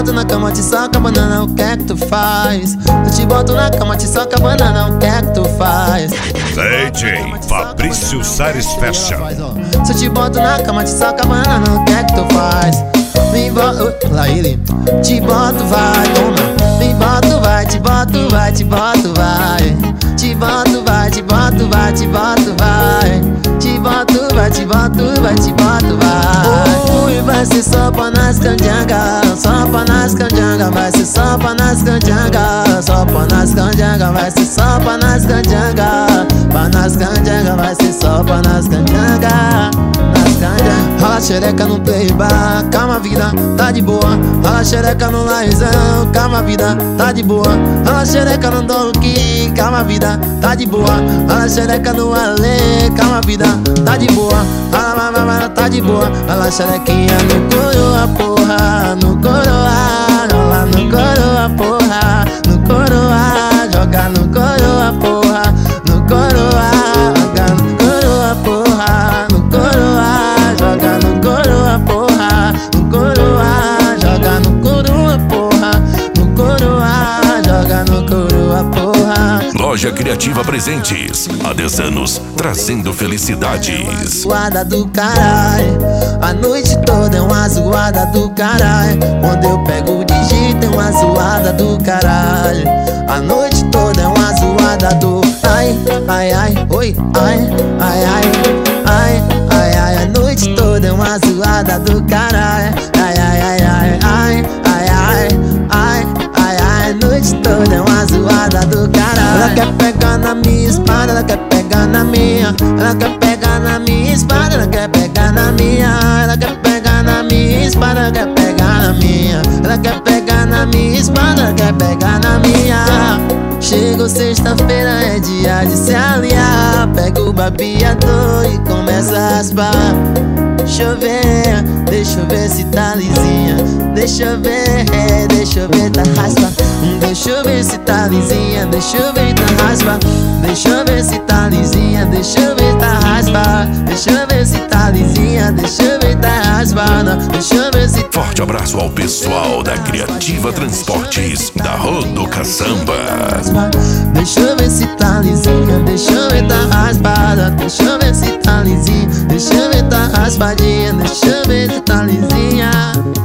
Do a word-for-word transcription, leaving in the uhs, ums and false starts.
boto na cama, te soca banana, o que é que tu faz? Eu te boto na cama, te soca banana, o que é que tu faz? D J Fabrício Sares Fashion. Se eu te boto na cama, te soca banana, o que é que tu faz? Me boto, lá ele, te boto, vai, toma. Me boto, vai, te boto, vai, te boto, vai. Te boto, vai, te boto, vai, te boto, vai. Te boto, vai, te boto, vai, te boto, vai. Ui, vai ser sopa nas canjangas, sopa nas canjangas, vai ser sopa nas canjangas, sopa nas canjangas, vai ser sopa nas canjangas, vai nas canjangas, vai ser sopa nas canjangas, nas canjangas. Rola xereca no playbar, calma vida, tá de boa. Rola xereca no laizão, calma vida, tá de boa. Rola xereca no donkey, calma vida, tá de boa. Rola xereca no ale, calma vida, tá de boa. Rola mamãe, tá de boa. Rola xerequinha no coroa, porra, no coroa. Rola no coroa, porra, no coroa. Joga no coroa, porra, no coroa. Joga no coroa, porra, no coroa. Joga no coroa, porra, no coroa. Joga no coroa, porra, no coroa. Joga no coroa, porra. Loja Criativa Presentes, há dez anos, trazendo felicidades. Zoada do caralho, a noite toda é uma zoada do caralho. Quando eu pego o digito é uma zoada do caralho. A noite toda é uma zoada do ai, ai, ai, oi, ai, ai, ai, ai, ai, ai. A noite toda é uma zoada do caralho. Ai, ai, ai, ai, ai, ai, ai, ai, ai, ai. A noite toda é uma zoada do caralho. Ela quer pegar na minha espada, ela quer pegar na minha. Ela quer pegar na minha espada, ela quer pegar na minha. Ela quer pegar na minha espada, ela quer pegar na minha. Ela quer pegar na minha espada, ela quer pegar na minha. Chegou sexta-feira, é dia de se aliar. Pega o babiador e começa a raspar. Deixa eu ver, deixa eu ver se tá lisinha. Deixa eu ver, é, deixa eu ver, tá raspa. Deixa eu ver se tá lisinha, deixa eu ver, tá raspa. Deixa eu ver se tá lisinha, deixa eu ver, tá raspa. Deixa eu ver se tá lisinha, deixa eu ver, tá raspada. Deixa eu ver se... Forte abraço ao pessoal da Criativa Transportes, da Rodo Caçamba. Deixa eu ver se tá lisinha, deixa eu ver, tá raspada. Deixa eu ver se tá lisinha, deixa eu ver, tá raspadinha. Deixa eu ver se tá lisinha.